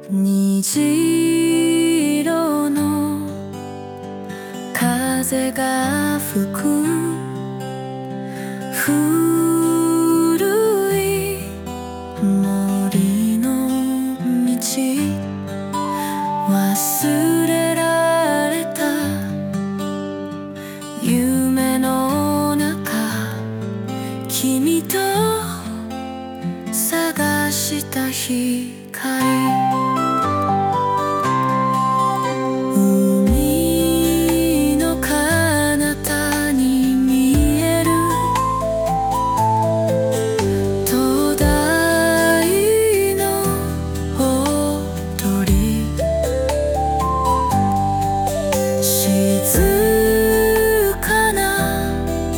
虹色の風が吹く古い森の道、忘れられた夢の中、君と探した光、海の彼方に見える灯台の踊り、静かな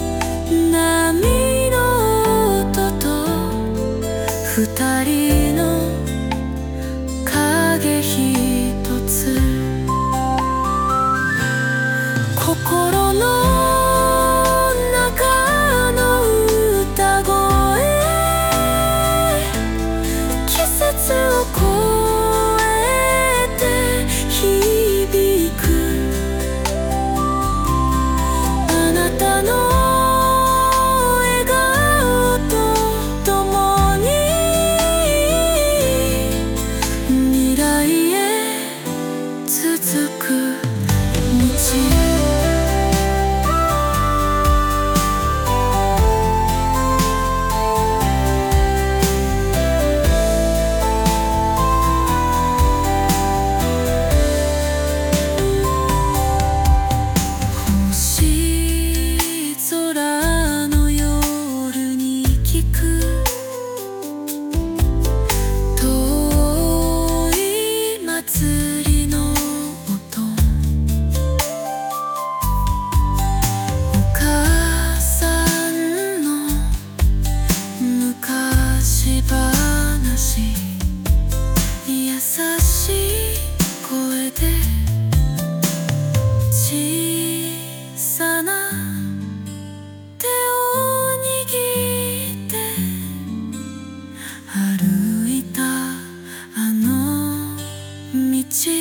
波の音と二人の影ひとつ、心の中の歌声、季節を越えて響く、あなたの笑顔と共に未来へ続く道。優しい声で小さな手を握って歩いたあの道。